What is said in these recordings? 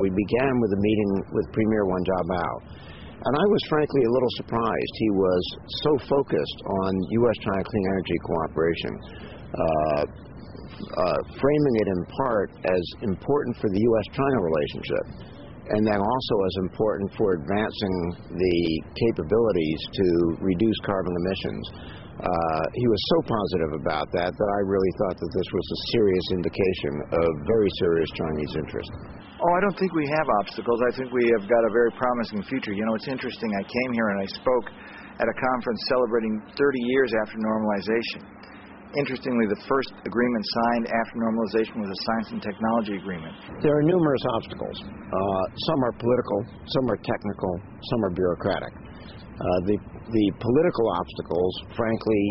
We began with a meeting with Premier Wen Jiabao, and I was frankly a little surprised. He was so focused on U.S.-China clean energy cooperation, framing it in part as important for the U.S.-China relationship, and then also as important for advancing the capabilities to reduce carbon emissions. He was so positive about that I really thought that this was a serious indication of very serious Chinese interest. Oh, I don't think we have obstacles. I think we have got a very promising future. You know, it's interesting. I came here and I spoke at a conference celebrating 30 years after normalization. Interestingly, the first agreement signed after normalization was a science and technology agreement. There are numerous obstacles. Some are political, some are technical, some are bureaucratic. The political obstacles, frankly,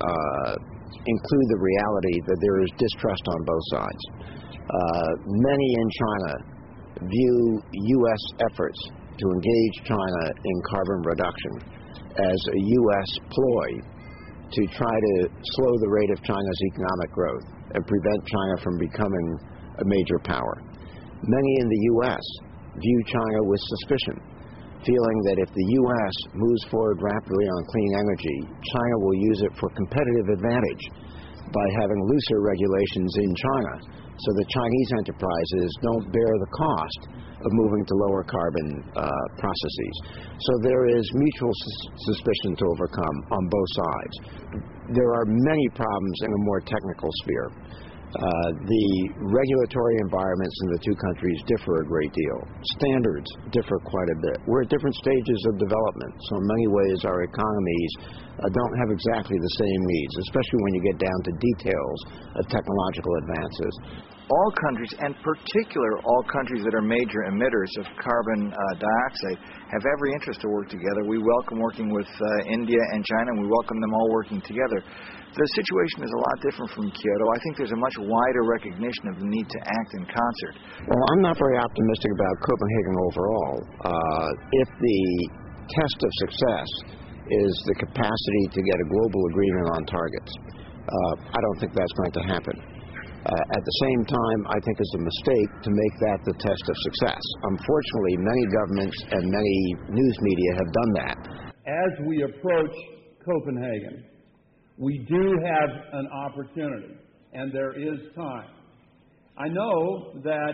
include the reality that there is distrust on both sides. Many in China view U.S. efforts to engage China in carbon reduction as a U.S. ploy to try to slow the rate of China's economic growth and prevent China from becoming a major power. Many in the U.S. view China with suspicion, feeling that if the U.S. moves forward rapidly on clean energy, China will use it for competitive advantage by having looser regulations in China so that Chinese enterprises don't bear the cost of moving to lower carbon processes. So there is mutual suspicion to overcome on both sides. There are many problems in a more technical sphere. The regulatory environments in the two countries differ a great deal. Standards differ quite a bit. We're at different stages of development, so in many ways our economies don't have exactly the same needs, especially when you get down to details of technological advances. All countries, and particularly all countries that are major emitters of carbon dioxide, have every interest to work together. We welcome working with India and China, and we welcome them all working together. The situation is a lot different from Kyoto. I think there's a much wider recognition of the need to act in concert. Well, I'm not very optimistic about Copenhagen overall. If the test of success is the capacity to get a global agreement on targets, I don't think that's going to happen. At the same time, I think it's a mistake to make that the test of success. Unfortunately, many governments and many news media have done that. As we approach Copenhagen, we do have an opportunity, and there is time. I know that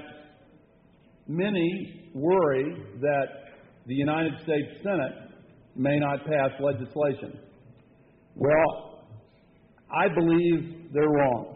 many worry that the United States Senate may not pass legislation. Well, I believe they're wrong.